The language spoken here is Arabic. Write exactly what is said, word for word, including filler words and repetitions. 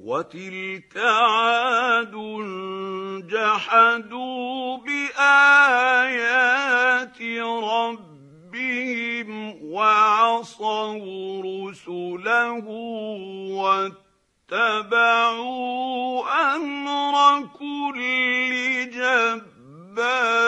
وتلك عاد جحدوا بآيات ربهم وعصوا رسله واتبعوا أمر كل جبار